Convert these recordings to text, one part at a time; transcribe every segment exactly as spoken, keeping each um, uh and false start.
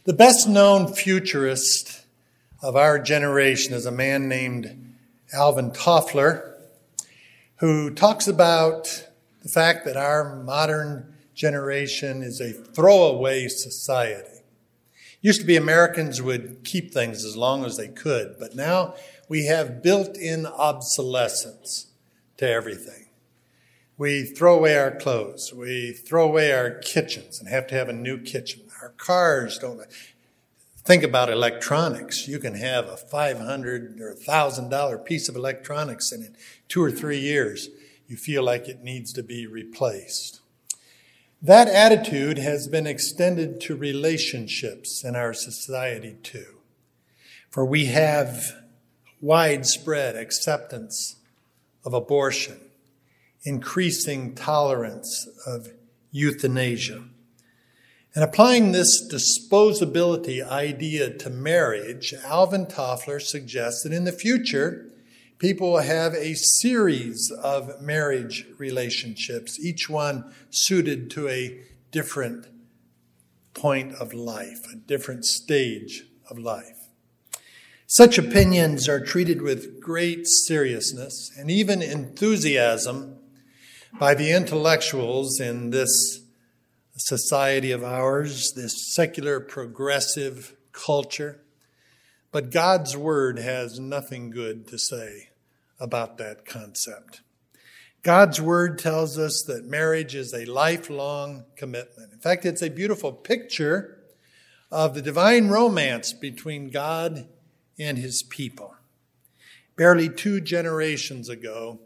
The best-known futurist of our generation is a man named Alvin Toffler, who talks about the fact that our modern generation is a throwaway society. It used to be Americans would keep things as long as they could, but now we have built-in obsolescence to everything. We throw away our clothes. We throw away our kitchens and have to have a new kitchen. Our cars don't. Think about electronics. You can have a five hundred dollars or one thousand dollars piece of electronics, and in two or three years, you feel like it needs to be replaced. That attitude has been extended to relationships in our society too. For we have widespread acceptance of abortion, increasing tolerance of euthanasia. And applying this disposability idea to marriage, Alvin Toffler suggests that in the future, people will have a series of marriage relationships, each one suited to a different point of life, a different stage of life. Such opinions are treated with great seriousness and even enthusiasm by the intellectuals in this society of ours, this secular progressive culture. But God's word has nothing good to say about that concept. God's word tells us that marriage is a lifelong commitment. In fact, it's a beautiful picture of the divine romance between God and his people. Barely two generations ago,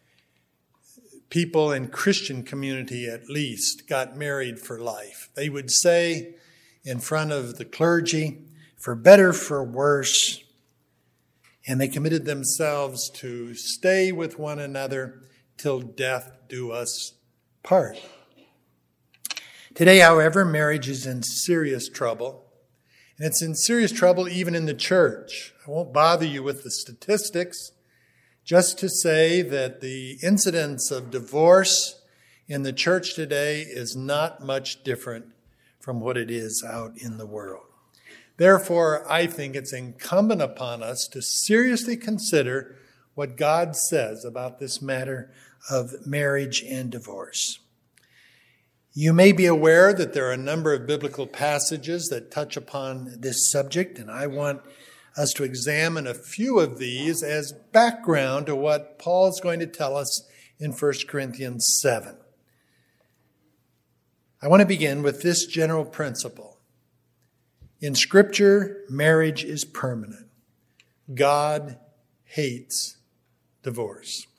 people in Christian community at least got married for life. They would say in front of the clergy, for better, for worse, and they committed themselves to stay with one another till death do us part. Today, however, marriage is in serious trouble, and it's in serious trouble even in the church. I won't bother you with the statistics, just to say that the incidence of divorce in the church today is not much different from what it is out in the world. Therefore, I think it's incumbent upon us to seriously consider what God says about this matter of marriage and divorce. You may be aware that there are a number of biblical passages that touch upon this subject, and I want us to examine a few of these as background to what Paul is going to tell us in First Corinthians seven. I want to begin with this general principle. In Scripture, marriage is permanent. God hates divorce.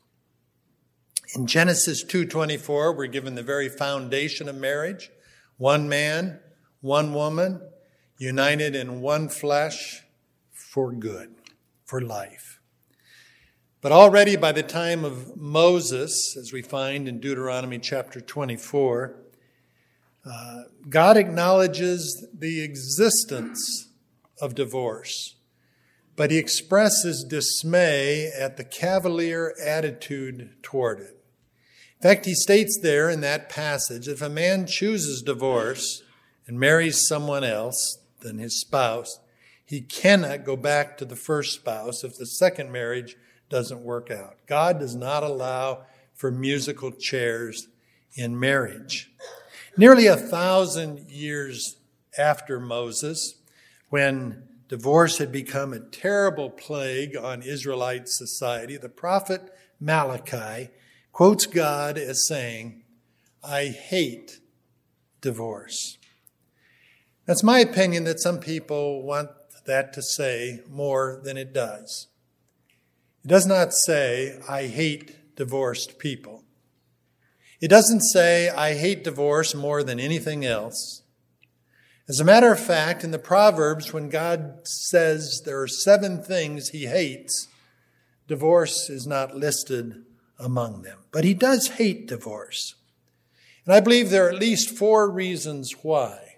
In Genesis two twenty-four, we're given the very foundation of marriage. One man, one woman, united in one flesh, for good, for life. But already by the time of Moses, as we find in Deuteronomy chapter twenty-four, uh, God acknowledges the existence of divorce, but he expresses dismay at the cavalier attitude toward it. In fact, he states there in that passage, if a man chooses divorce and marries someone else than his spouse, he cannot go back to the first spouse if the second marriage doesn't work out. God does not allow for musical chairs in marriage. Nearly a thousand years after Moses, when divorce had become a terrible plague on Israelite society, the prophet Malachi quotes God as saying, I hate divorce. That's my opinion that some people want that to say more than it does. It does not say, I hate divorced people. It doesn't say, I hate divorce more than anything else. As a matter of fact, in the Proverbs, when God says there are seven things he hates, divorce is not listed among them. But he does hate divorce. And I believe there are at least four reasons why.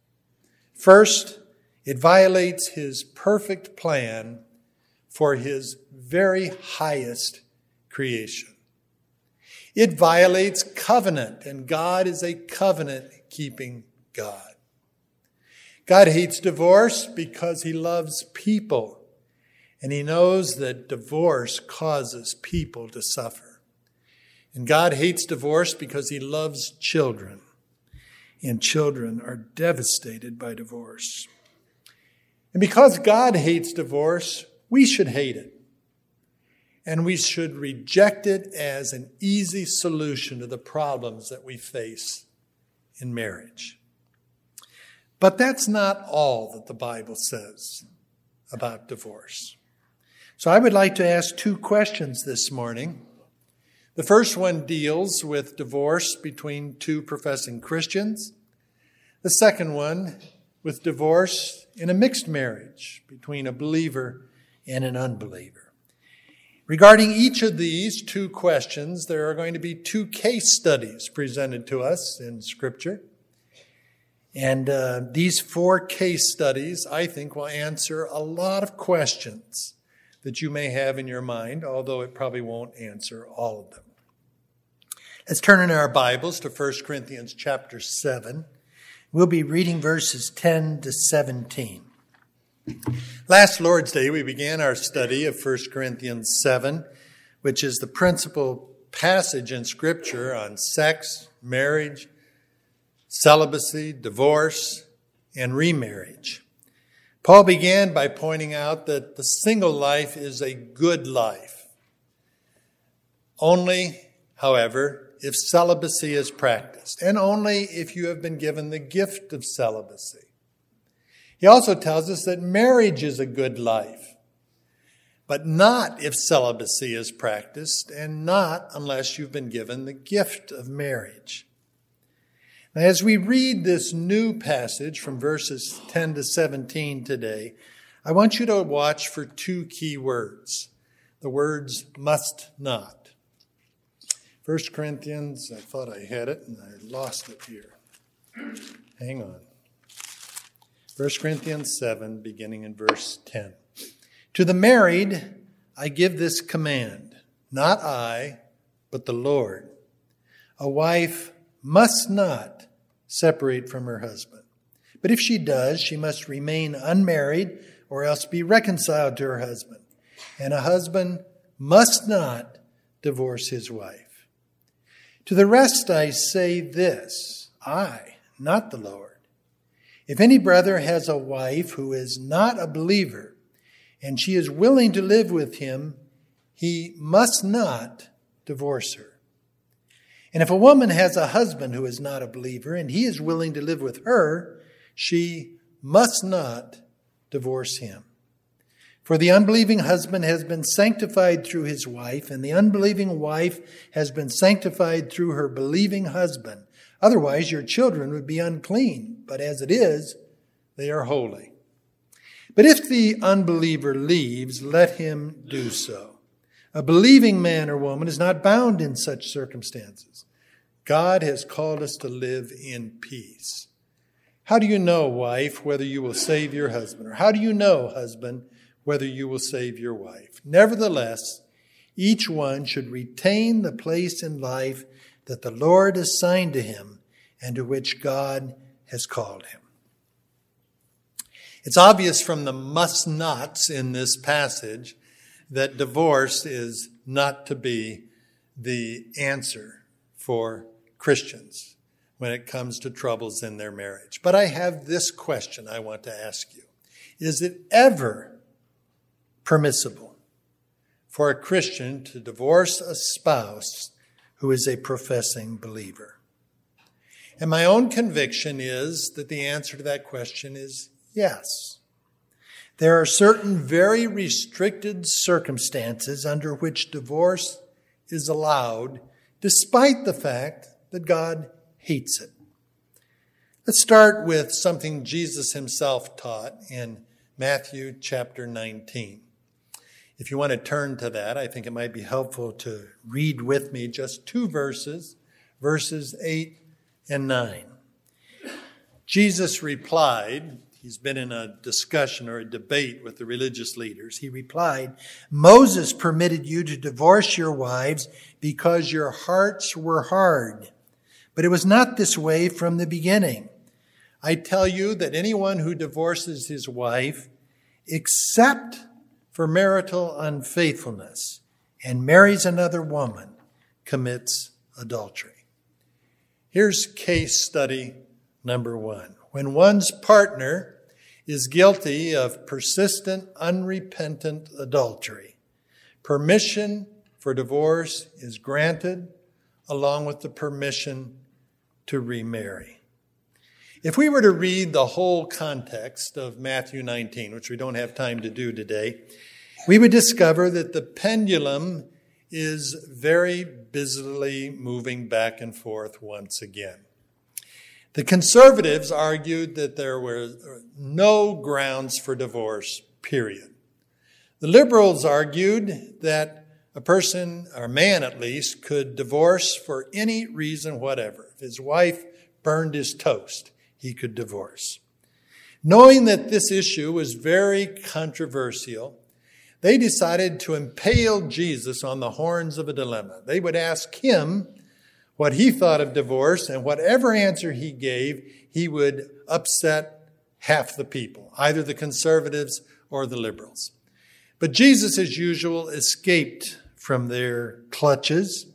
First, it violates his perfect plan for his very highest creation. It violates covenant, and God is a covenant-keeping God. God hates divorce because he loves people, and he knows that divorce causes people to suffer. And God hates divorce because he loves children, and children are devastated by divorce. And because God hates divorce, we should hate it. And we should reject it as an easy solution to the problems that we face in marriage. But that's not all that the Bible says about divorce. So I would like to ask two questions this morning. The first one deals with divorce between two professing Christians. The second one with divorce in a mixed marriage between a believer and an unbeliever. Regarding each of these two questions, there are going to be two case studies presented to us in Scripture. And uh, these four case studies, I think, will answer a lot of questions that you may have in your mind, although it probably won't answer all of them. Let's turn in our Bibles to First Corinthians chapter seven. We'll be reading verses ten to seventeen. Last Lord's Day, we began our study of First Corinthians seven, which is the principal passage in Scripture on sex, marriage, celibacy, divorce, and remarriage. Paul began by pointing out that the single life is a good life. Only, however, if celibacy is practiced, and only if you have been given the gift of celibacy. He also tells us that marriage is a good life, but not if celibacy is practiced, and not unless you've been given the gift of marriage. Now, as we read this new passage from verses ten to seventeen today, I want you to watch for two key words. The words must not. First Corinthians, I thought I had it and I lost it here. Hang on. First Corinthians seven, beginning in verse ten. To the married, I give this command, not I, but the Lord. A wife must not separate from her husband. But if she does, she must remain unmarried or else be reconciled to her husband. And a husband must not divorce his wife. To the rest I say this, I, not the Lord. If any brother has a wife who is not a believer, and she is willing to live with him, he must not divorce her. And if a woman has a husband who is not a believer, and he is willing to live with her, she must not divorce him. For the unbelieving husband has been sanctified through his wife, and the unbelieving wife has been sanctified through her believing husband. Otherwise, your children would be unclean, but as it is, they are holy. But if the unbeliever leaves, let him do so. A believing man or woman is not bound in such circumstances. God has called us to live in peace. How do you know, wife, whether you will save your husband? Or how do you know, husband, whether you will save your wife? Nevertheless, each one should retain the place in life that the Lord assigned to him and to which God has called him. It's obvious from the must-nots in this passage that divorce is not to be the answer for Christians when it comes to troubles in their marriage. But I have this question I want to ask you. Is it ever permissible for a Christian to divorce a spouse who is a professing believer? And my own conviction is that the answer to that question is yes. There are certain very restricted circumstances under which divorce is allowed, despite the fact that God hates it. Let's start with something Jesus himself taught in Matthew chapter nineteen. If you want to turn to that, I think it might be helpful to read with me just two verses, verses eight and nine. Jesus replied, he's been in a discussion or a debate with the religious leaders. He replied, Moses permitted you to divorce your wives because your hearts were hard. But it was not this way from the beginning. I tell you that anyone who divorces his wife, except for marital unfaithfulness, and marries another woman, commits adultery. Here's case study number one. When one's partner is guilty of persistent, unrepentant adultery, permission for divorce is granted, along with the permission to remarry. If we were to read the whole context of Matthew nineteen, which we don't have time to do today, we would discover that the pendulum is very busily moving back and forth once again. The conservatives argued that there were no grounds for divorce, period. The liberals argued that a person, or a man at least, could divorce for any reason whatever. If his wife burned his toast, he could divorce. Knowing that this issue was very controversial, they decided to impale Jesus on the horns of a dilemma. They would ask him what he thought of divorce, and whatever answer he gave, he would upset half the people, either the conservatives or the liberals. But Jesus, as usual, escaped from their clutches,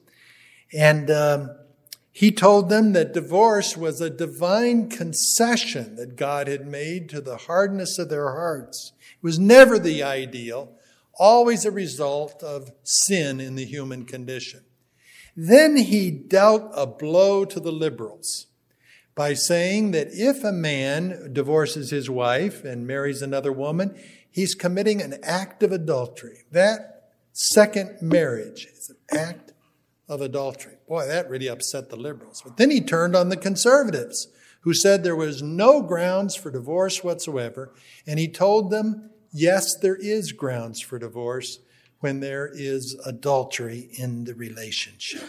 and um, he told them that divorce was a divine concession that God had made to the hardness of their hearts. It was never the ideal, always a result of sin in the human condition. Then he dealt a blow to the liberals by saying that if a man divorces his wife and marries another woman, he's committing an act of adultery. That second marriage is an act of adultery. Boy, that really upset the liberals. But then he turned on the conservatives, who said there was no grounds for divorce whatsoever, and he told them, yes, there is grounds for divorce when there is adultery in the relationship.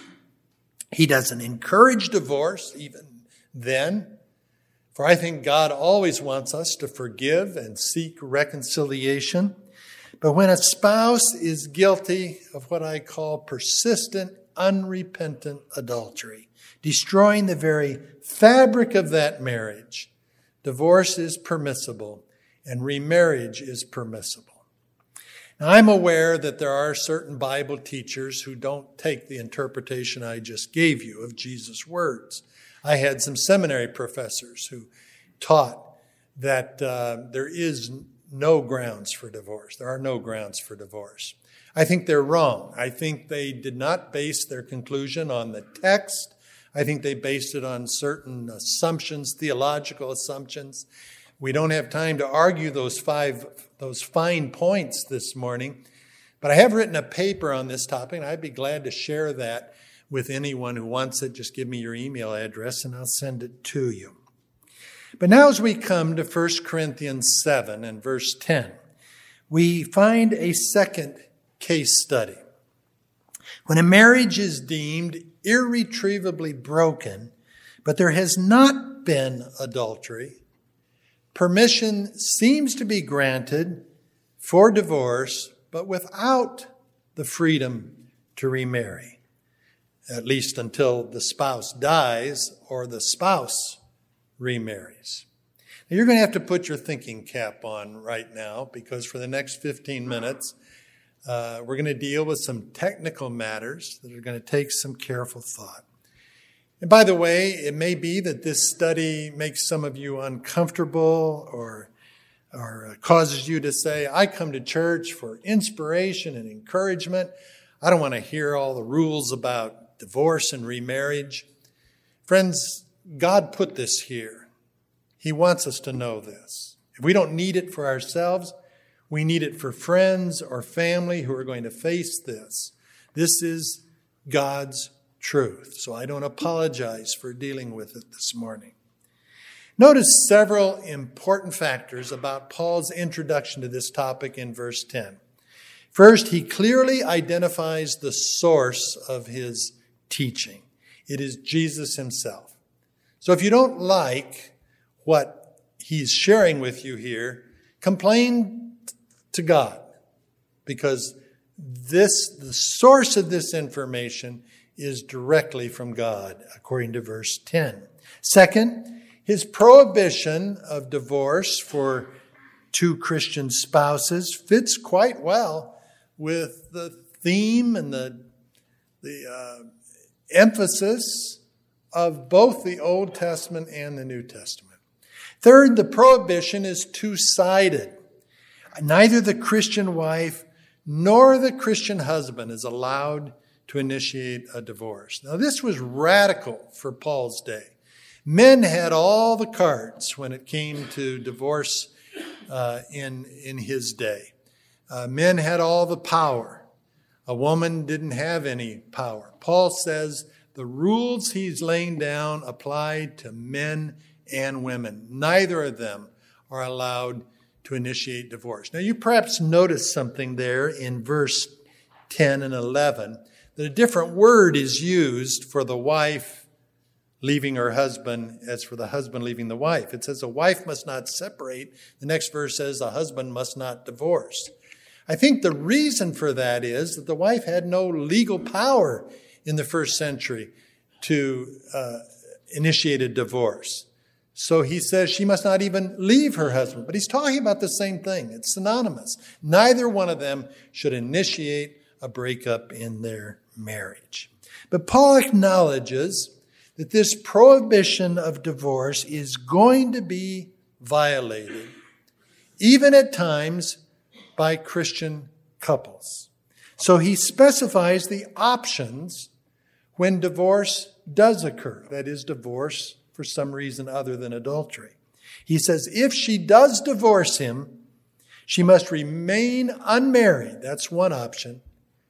He doesn't encourage divorce even then, for I think God always wants us to forgive and seek reconciliation. But when a spouse is guilty of what I call persistent, unrepentant adultery, destroying the very fabric of that marriage, divorce is permissible and remarriage is permissible. Now, I'm aware that there are certain Bible teachers who don't take the interpretation I just gave you of Jesus' words. I had some seminary professors who taught that uh, there is no grounds for divorce. There are no grounds for divorce. I think they're wrong. I think they did not base their conclusion on the text. I think they based it on certain assumptions, theological assumptions. We don't have time to argue those five, those fine points this morning, but I have written a paper on this topic, and I'd be glad to share that with anyone who wants it. Just give me your email address, and I'll send it to you. But now as we come to First Corinthians seven and verse ten, we find a second case study. When a marriage is deemed irretrievably broken, but there has not been adultery, permission seems to be granted for divorce, but without the freedom to remarry, at least until the spouse dies or the spouse remarries. Now, you're going to have to put your thinking cap on right now, because for the next fifteen minutes, uh, we're going to deal with some technical matters that are going to take some careful thought. And by the way, it may be that this study makes some of you uncomfortable or, or causes you to say, I come to church for inspiration and encouragement. I don't want to hear all the rules about divorce and remarriage. Friends, God put this here. He wants us to know this. If we don't need it for ourselves, we need it for friends or family who are going to face this. This is God's truth. So I don't apologize for dealing with it this morning. Notice several important factors about Paul's introduction to this topic in verse ten. First, he clearly identifies the source of his teaching. It is Jesus himself. So if you don't like what he's sharing with you here, complain to God, because this, the source of this information is directly from God, according to verse ten. Second, His prohibition of divorce for two Christian spouses fits quite well with the theme and the, the uh, emphasis of both the Old Testament and the New Testament. Third, the prohibition is two-sided. Neither the Christian wife nor the Christian husband is allowed to initiate a divorce. Now, this was radical for Paul's day. Men had all the cards when it came to divorce uh, in, in his day. Uh, men had all the power. A woman didn't have any power. Paul says the rules he's laying down apply to men and women. Neither of them are allowed to initiate divorce. Now, you perhaps notice something there in verse ten and eleven, that a different word is used for the wife leaving her husband as for the husband leaving the wife. It says a wife must not separate. The next verse says a husband must not divorce. I think the reason for that is that the wife had no legal power in the first century to uh, initiate a divorce. So he says she must not even leave her husband. But he's talking about the same thing. It's synonymous. Neither one of them should initiate a breakup in their marriage. But Paul acknowledges that this prohibition of divorce is going to be violated, even at times by Christian couples. So he specifies the options when divorce does occur, that is, divorce for some reason other than adultery. He says if she does divorce him, she must remain unmarried. That's one option.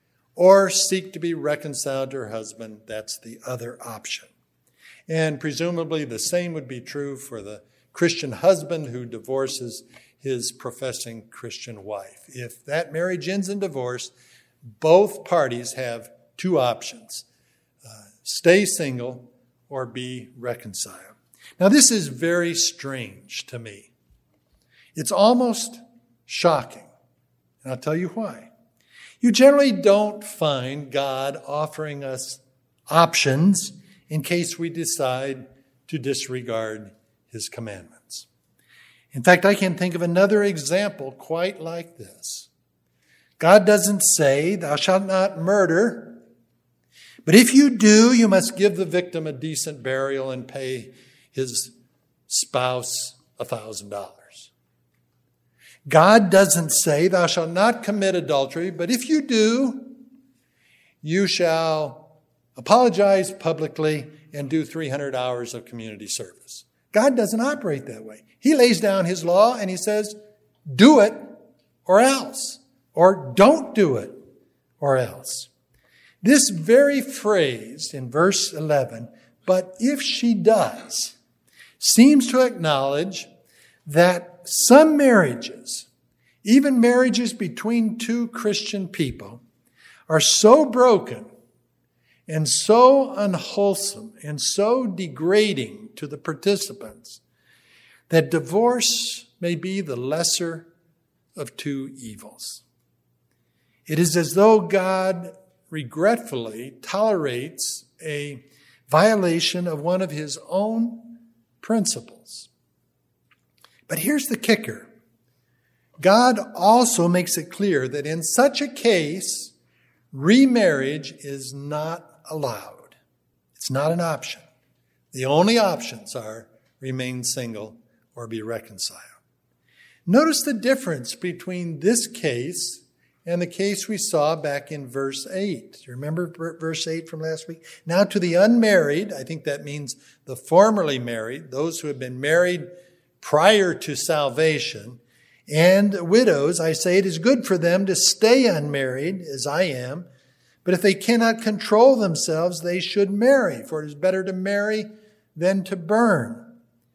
Or seek to be reconciled to her husband. That's the other option. And presumably the same would be true for the Christian husband who divorces his professing Christian wife. If that marriage ends in divorce, both parties have two options. Uh, stay single or be reconciled. Now, this is very strange to me. It's almost shocking. And I'll tell you why. You generally don't find God offering us options in case we decide to disregard his commandments. In fact, I can think of another example quite like this. God doesn't say, thou shalt not murder, but if you do, you must give the victim a decent burial and pay his spouse a thousand dollars. God doesn't say, thou shalt not commit adultery, but if you do, you shall apologize publicly and do three hundred hours of community service. God doesn't operate that way. He lays down his law and he says, do it or else, or don't do it or else. This very phrase in verse eleven, but if she does, seems to acknowledge that some marriages, even marriages between two Christian people, are so broken and so unwholesome and so degrading to the participants that divorce may be the lesser of two evils. It is as though God regretfully tolerates a violation of one of his own principles. But here's the kicker. God also makes it clear that in such a case, remarriage is not allowed. It's not an option. The only options are remain single or be reconciled. Notice the difference between this case and the case we saw back in verse eight. Do you remember verse eight from last week? Now to the unmarried, I think that means the formerly married, those who have been married prior to salvation, and widows, I say it is good for them to stay unmarried, as I am, but if they cannot control themselves, they should marry, for it is better to marry than to burn.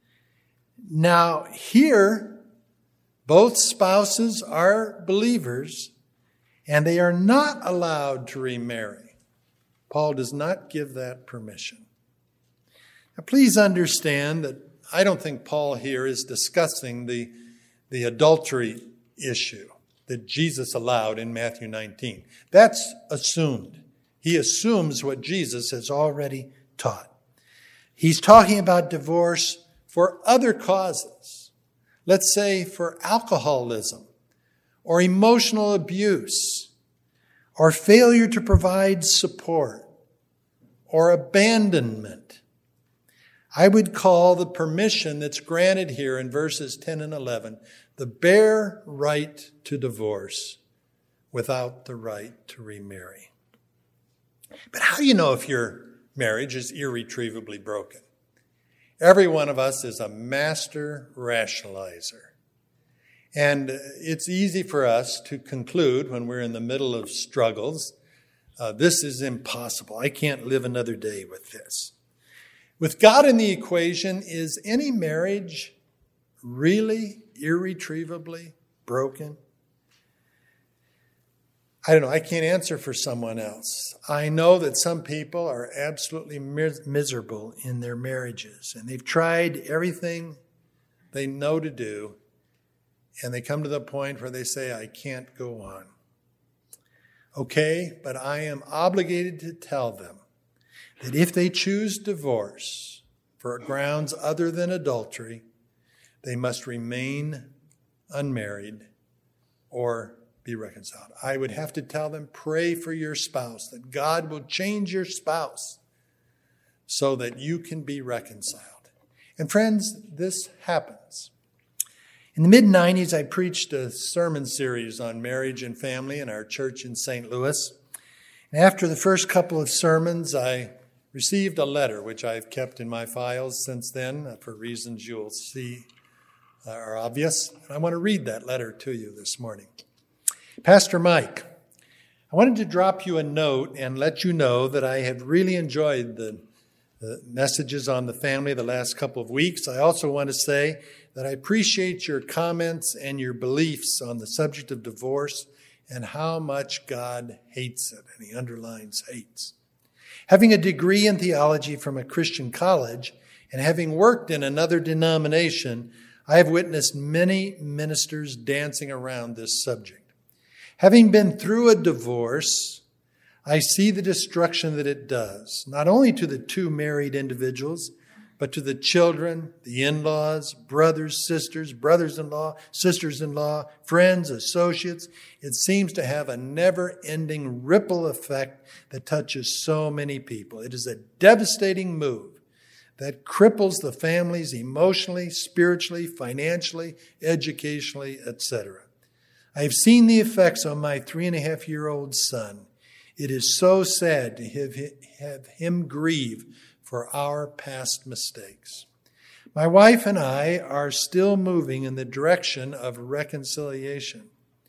Now here, both spouses are believers, and they are not allowed to remarry. Paul does not give that permission. Now, please understand that I don't think Paul here is discussing the, the adultery issue that Jesus allowed in Matthew nineteen. That's assumed. He assumes what Jesus has already taught. He's talking about divorce for other causes, let's say for alcoholism or emotional abuse or failure to provide support or abandonment, I would call the permission that's granted here in verses ten and eleven the bare right to divorce without the right to remarry. But how do you know if your marriage is irretrievably broken? Every one of us is a master rationalizer. And it's easy for us to conclude when we're in the middle of struggles, uh, this is impossible. I can't live another day with this. With God in the equation, is any marriage really irretrievably broken? I don't know. I can't answer for someone else. I know that some people are absolutely mis- miserable in their marriages, and they've tried everything they know to do, and they come to the point where they say, I can't go on. Okay, but I am obligated to tell them that if they choose divorce for grounds other than adultery, they must remain unmarried or be reconciled. I would have to tell them, pray for your spouse, that God will change your spouse so that you can be reconciled. And friends, this happens. In the mid nineties, I preached a sermon series on marriage and family in our church in Saint Louis. And after the first couple of sermons, I received a letter, which I've kept in my files since then, for reasons you'll see are obvious. And I want to read that letter to you this morning. Pastor Mike, I wanted to drop you a note and let you know that I have really enjoyed the, the messages on the family the last couple of weeks. I also want to say that I appreciate your comments and your beliefs on the subject of divorce and how much God hates it, and he underlines hates. Having a degree in theology from a Christian college and having worked in another denomination, I have witnessed many ministers dancing around this subject. Having been through a divorce, I see the destruction that it does, not only to the two married individuals, but to the children, the in-laws, brothers, sisters, brothers-in-law, sisters-in-law, friends, associates. It seems to have a never-ending ripple effect that touches so many people. It is a devastating move that cripples the families emotionally, spiritually, financially, educationally, et cetera. I have seen the effects on my three-and-a-half-year-old son. It is so sad to have, have him grieve for our past mistakes. My wife and I are still moving in the direction of reconciliation.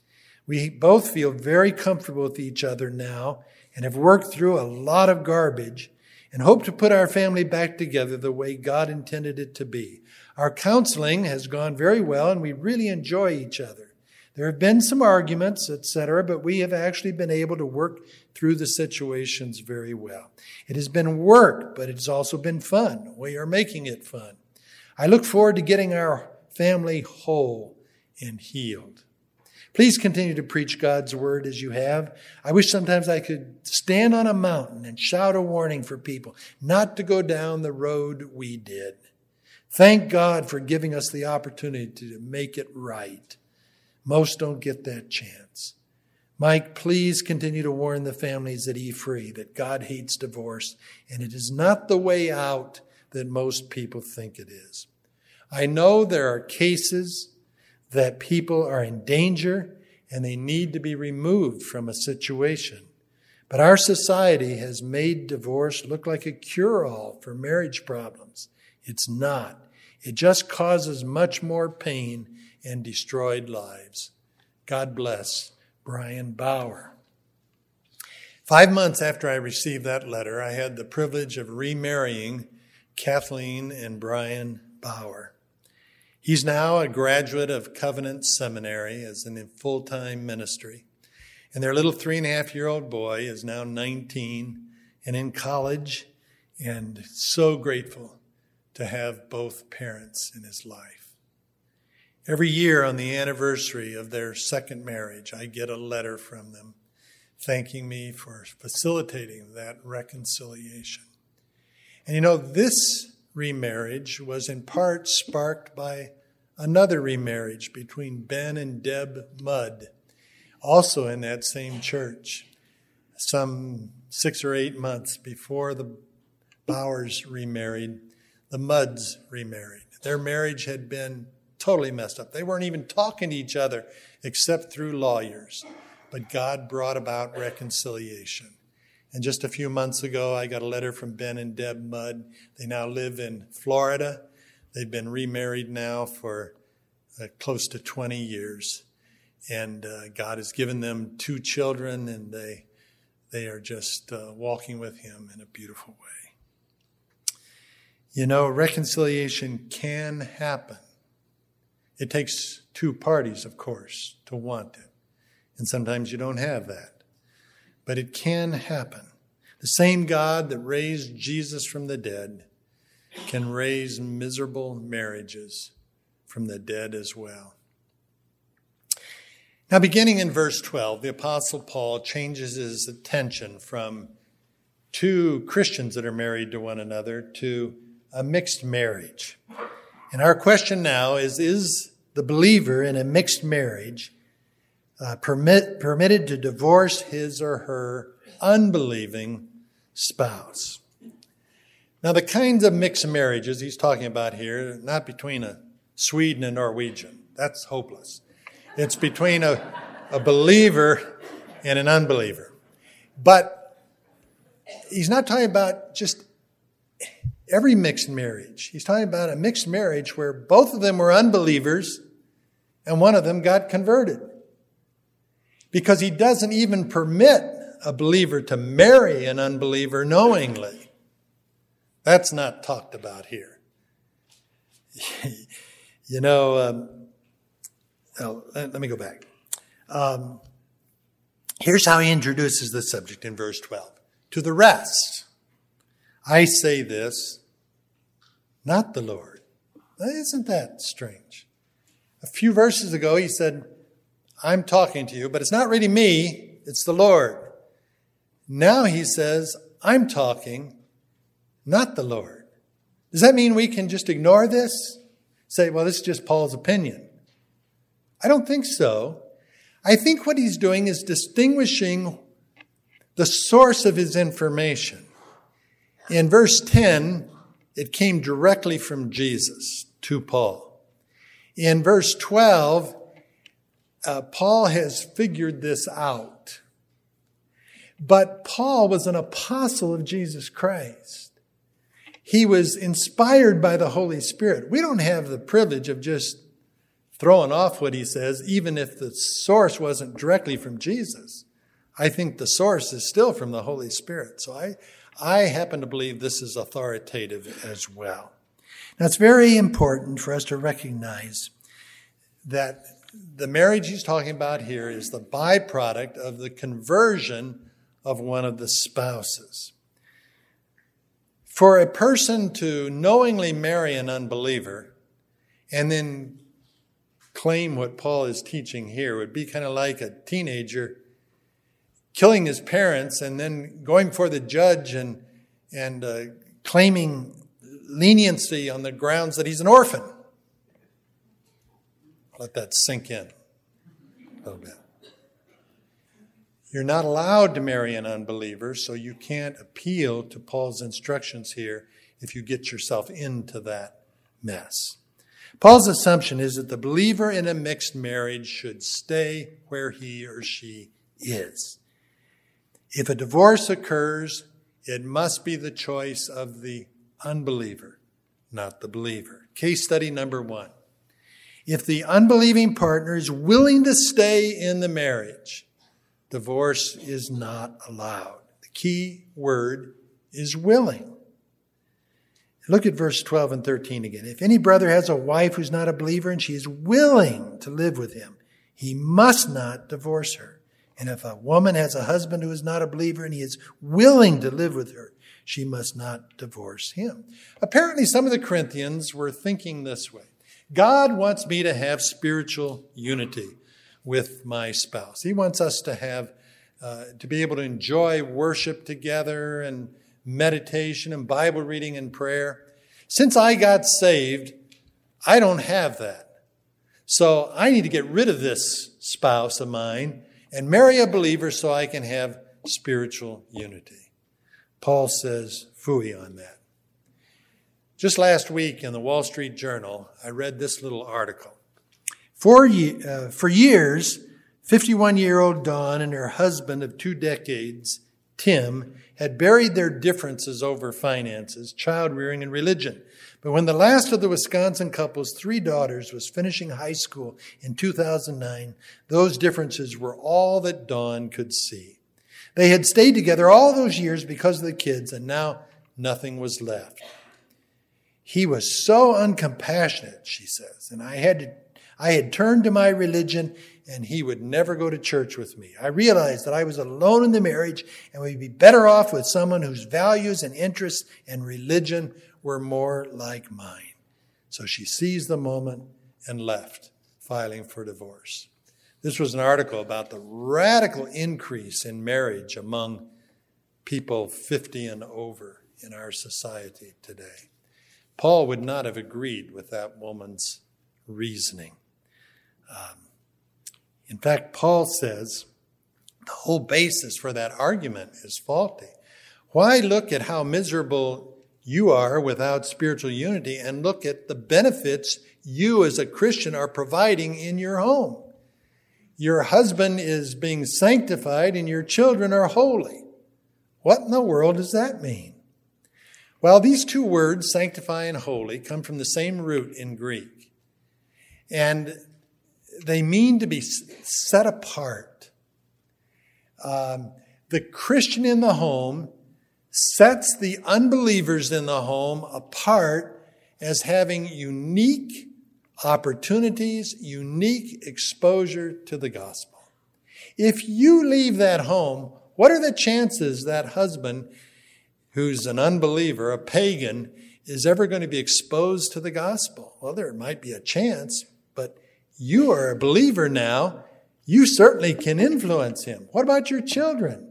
We both feel very comfortable with each other now and have worked through a lot of garbage and hope to put our family back together the way God intended it to be. Our counseling has gone very well, and we really enjoy each other. There have been some arguments, et cetera, but we have actually been able to work through the situations very well. It has been work, but it's also been fun. We are making it fun. I look forward to getting our family whole and healed. Please continue to preach God's word as you have. I wish sometimes I could stand on a mountain and shout a warning for people not to go down the road we did. Thank God for giving us the opportunity to make it right. Most don't get that chance. Mike, please continue to warn the families at E-Free that God hates divorce, and it is not the way out that most people think it is. I know there are cases that people are in danger and they need to be removed from a situation. But our society has made divorce look like a cure-all for marriage problems. It's not. It just causes much more pain and destroyed lives. God bless Brian Bauer. Five months after I received that letter, I had the privilege of remarrying Kathleen and Brian Bauer. He's now a graduate of Covenant Seminary as in full-time ministry. And their little three-and-a-half-year-old boy is now nineteen and in college, and so grateful to have both parents in his life. Every year on the anniversary of their second marriage, I get a letter from them thanking me for facilitating that reconciliation. And you know, this remarriage was in part sparked by another remarriage between Ben and Deb Mudd, also in that same church, some six or eight months before the Bowers remarried. The Mudds remarried. Their marriage had been totally messed up. They weren't even talking to each other except through lawyers. But God brought about reconciliation. And just a few months ago, I got a letter from Ben and Deb Mudd. They now live in Florida. They've been remarried now for uh, close to twenty years. And uh, God has given them two children, and they, they are just uh, walking with him in a beautiful way. You know, reconciliation can happen. It takes two parties, of course, to want it. And sometimes you don't have that. But it can happen. The same God that raised Jesus from the dead can raise miserable marriages from the dead as well. Now, beginning in verse twelve, the Apostle Paul changes his attention from two Christians that are married to one another to a mixed marriage. And our question now is, is the believer in a mixed marriage Uh, permit, permitted to divorce his or her unbelieving spouse? Now, the kinds of mixed marriages he's talking about here, not between a Swede and a Norwegian. That's hopeless. It's between a, a believer and an unbeliever. But he's not talking about just every mixed marriage. He's talking about a mixed marriage where both of them were unbelievers and one of them got converted. Because he doesn't even permit a believer to marry an unbeliever knowingly. That's not talked about here. You know, um, oh, let, let me go back. Um, here's how he introduces the subject in verse twelve. To the rest, I say this, not the Lord. Isn't that strange? A few verses ago, he said, I'm talking to you, but it's not really me, it's the Lord. Now he says, I'm talking, not the Lord. Does that mean we can just ignore this? Say, well, this is just Paul's opinion. I don't think so. I think what he's doing is distinguishing the source of his information. In verse ten, it came directly from Jesus to Paul. In verse twelve, Uh, Paul has figured this out. But Paul was an apostle of Jesus Christ. He was inspired by the Holy Spirit. We don't have the privilege of just throwing off what he says, even if the source wasn't directly from Jesus. I think the source is still from the Holy Spirit. So I, I happen to believe this is authoritative as well. Now, it's very important for us to recognize that the marriage he's talking about here is the byproduct of the conversion of one of the spouses. For a person to knowingly marry an unbeliever and then claim what Paul is teaching here would be kind of like a teenager killing his parents and then going before the judge and, and uh, claiming leniency on the grounds that he's an orphan. Let that sink in a little bit. You're not allowed to marry an unbeliever, so you can't appeal to Paul's instructions here if you get yourself into that mess. Paul's assumption is that the believer in a mixed marriage should stay where he or she is. If a divorce occurs, it must be the choice of the unbeliever, not the believer. Case study number one. If the unbelieving partner is willing to stay in the marriage, divorce is not allowed. The key word is willing. Look at verse twelve and thirteen again. If any brother has a wife who's not a believer and she is willing to live with him, he must not divorce her. And if a woman has a husband who is not a believer and he is willing to live with her, she must not divorce him. Apparently, some of the Corinthians were thinking this way. God wants me to have spiritual unity with my spouse. He wants us to have, uh, to be able to enjoy worship together and meditation and Bible reading and prayer. Since I got saved, I don't have that. So I need to get rid of this spouse of mine and marry a believer so I can have spiritual unity. Paul says, phooey on that. Just last week in the Wall Street Journal, I read this little article. For, uh, for years, fifty-one-year-old Dawn and her husband of two decades, Tim, had buried their differences over finances, child rearing, and religion. But when the last of the Wisconsin couple's three daughters was finishing high school in two thousand nine, those differences were all that Dawn could see. They had stayed together all those years because of the kids, and now nothing was left. He was so uncompassionate, she says, and I had to, I had turned to my religion, and he would never go to church with me. I realized that I was alone in the marriage and would be better off with someone whose values and interests and religion were more like mine. So she seized the moment and left, filing for divorce. This was an article about the radical increase in marriage among people fifty and over in our society today. Paul would not have agreed with that woman's reasoning. Um, in fact, Paul says the whole basis for that argument is faulty. Why look at how miserable you are without spiritual unity and look at the benefits you as a Christian are providing in your home? Your husband is being sanctified and your children are holy. What in the world does that mean? Well, these two words, sanctify and holy, come from the same root in Greek. And they mean to be set apart. Um, the Christian in the home sets the unbelievers in the home apart as having unique opportunities, unique exposure to the gospel. If you leave that home, what are the chances that husband, who's an unbeliever, a pagan, is ever going to be exposed to the gospel? Well, there might be a chance, but you are a believer now. You certainly can influence him. What about your children?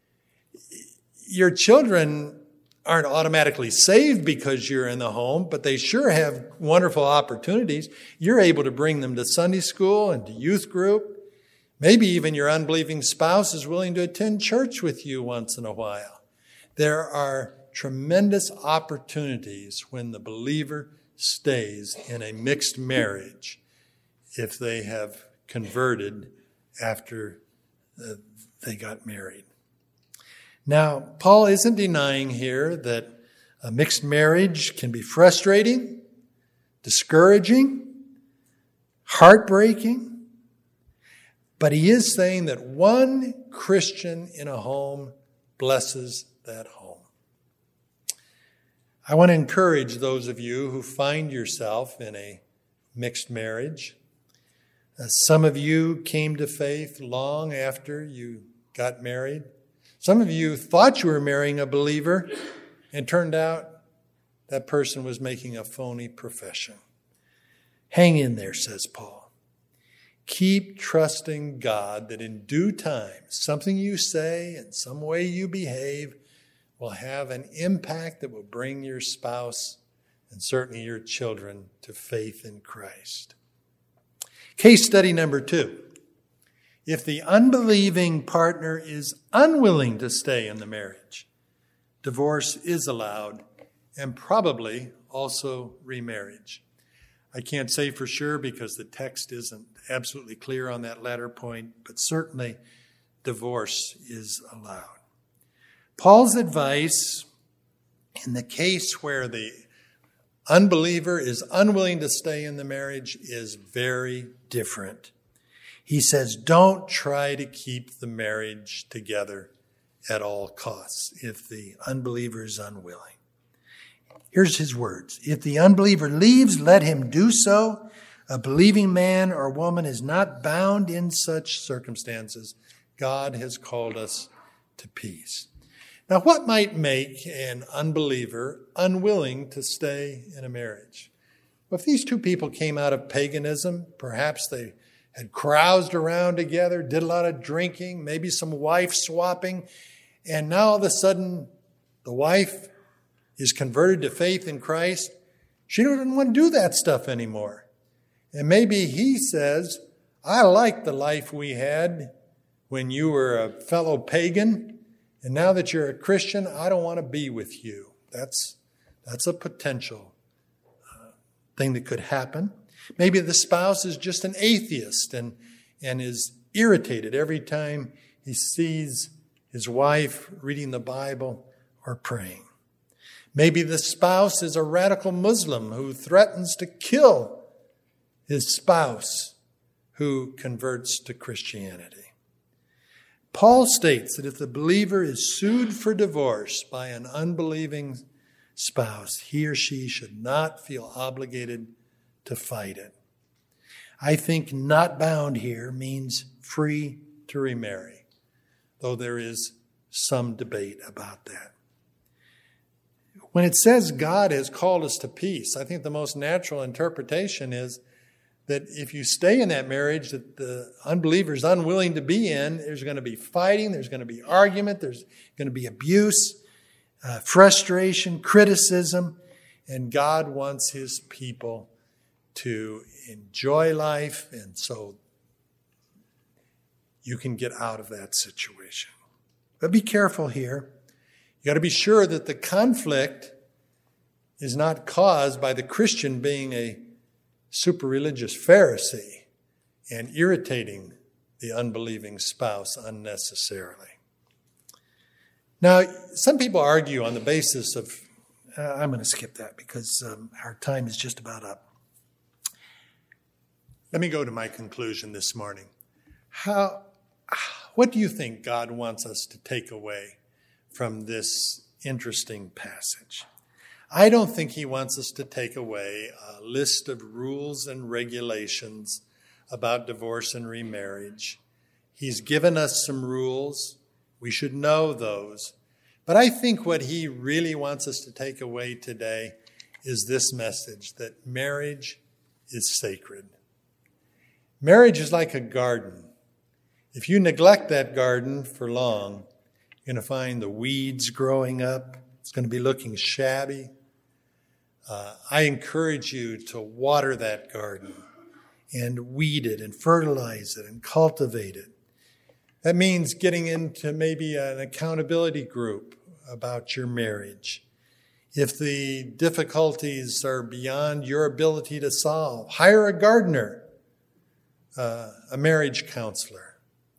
Your children aren't automatically saved because you're in the home, but they sure have wonderful opportunities. You're able to bring them to Sunday school and to youth group. Maybe even your unbelieving spouse is willing to attend church with you once in a while. There are tremendous opportunities when the believer stays in a mixed marriage if they have converted after uh, they got married. Now, Paul isn't denying here that a mixed marriage can be frustrating, discouraging, heartbreaking, but he is saying that one Christian in a home blesses that home. I want to encourage those of you who find yourself in a mixed marriage. Uh, some of you came to faith long after you got married. Some of you thought you were marrying a believer, and turned out that person was making a phony profession. Hang in there, says Paul. Keep trusting God that in due time, something you say and some way you behave will have an impact that will bring your spouse and certainly your children to faith in Christ. Case study number two. If the unbelieving partner is unwilling to stay in the marriage, divorce is allowed and probably also remarriage. I can't say for sure because the text isn't absolutely clear on that latter point, but certainly divorce is allowed. Paul's advice in the case where the unbeliever is unwilling to stay in the marriage is very different. He says, don't try to keep the marriage together at all costs if the unbeliever is unwilling. Here's his words. If the unbeliever leaves, let him do so. A believing man or woman is not bound in such circumstances. God has called us to peace. Now, what might make an unbeliever unwilling to stay in a marriage? Well, if these two people came out of paganism, perhaps they had caroused around together, did a lot of drinking, maybe some wife swapping, and now all of a sudden the wife is converted to faith in Christ, She doesn't want to do that stuff anymore. And maybe he says, I like the life we had when you were a fellow pagan, and now that you're a Christian, I don't want to be with you. That's, that's a potential uh, thing that could happen. Maybe the spouse is just an atheist and, and is irritated every time he sees his wife reading the Bible or praying. Maybe the spouse is a radical Muslim who threatens to kill his spouse who converts to Christianity. Paul states that if the believer is sued for divorce by an unbelieving spouse, he or she should not feel obligated to fight it. I think not bound here means free to remarry, though there is some debate about that. When it says God has called us to peace, I think the most natural interpretation is that if you stay in that marriage that the unbeliever is unwilling to be in, there's going to be fighting, there's going to be argument, there's going to be abuse, uh, frustration, criticism, and God wants his people to enjoy life, and so you can get out of that situation. But be careful here. You got to be sure that the conflict is not caused by the Christian being a super religious Pharisee and irritating the unbelieving spouse unnecessarily. Now, some people argue on the basis of, uh, I'm going to skip that because um, our time is just about up. Let me go to my conclusion this morning. How, what do you think God wants us to take away from this interesting passage? I don't think he wants us to take away a list of rules and regulations about divorce and remarriage. He's given us some rules. We should know those. But I think what he really wants us to take away today is this message, that marriage is sacred. Marriage is like a garden. If you neglect that garden for long, you're going to find the weeds growing up. It's going to be looking shabby. Uh, I encourage you to water that garden and weed it and fertilize it and cultivate it. That means getting into maybe an accountability group about your marriage. If the difficulties are beyond your ability to solve, hire a gardener, uh, a marriage counselor.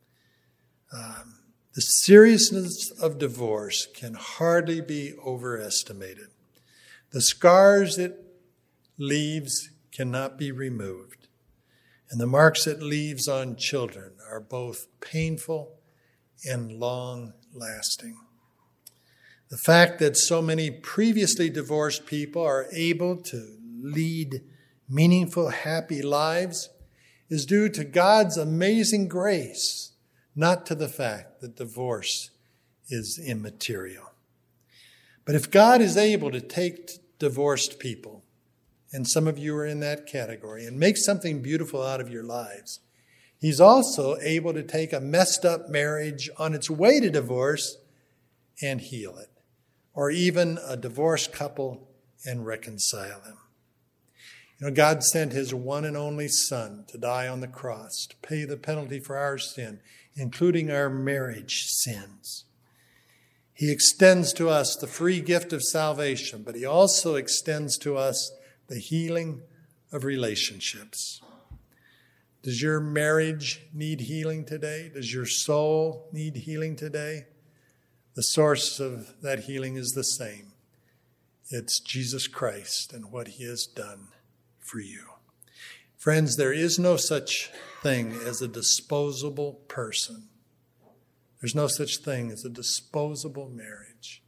Um, the seriousness of divorce can hardly be overestimated. The scars it leaves cannot be removed, and the marks it leaves on children are both painful and long-lasting. The fact that so many previously divorced people are able to lead meaningful, happy lives is due to God's amazing grace, not to the fact that divorce is immaterial. But if God is able to take divorced people, and some of you are in that category, and make something beautiful out of your lives, he's also able to take a messed up marriage on its way to divorce and heal it, or even a divorced couple and reconcile them. You know, God sent his one and only Son to die on the cross, to pay the penalty for our sin, including our marriage sins. He extends to us the free gift of salvation, but he also extends to us the healing of relationships. Does your marriage need healing today? Does your soul need healing today? The source of that healing is the same. It's Jesus Christ and what he has done for you. Friends, there is no such thing as a disposable person. There's no such thing as a disposable marriage.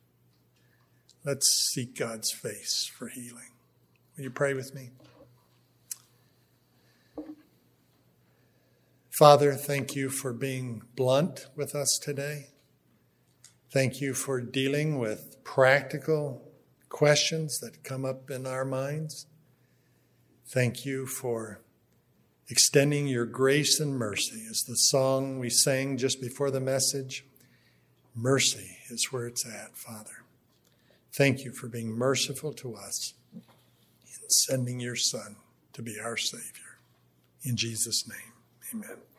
Let's seek God's face for healing. Will you pray with me? Father, thank you for being blunt with us today. Thank you for dealing with practical questions that come up in our minds. Thank you for extending your grace and mercy. As the song we sang just before the message, mercy is where it's at, Father. Thank you for being merciful to us. In in sending your Son to be our Savior. In Jesus' name, amen.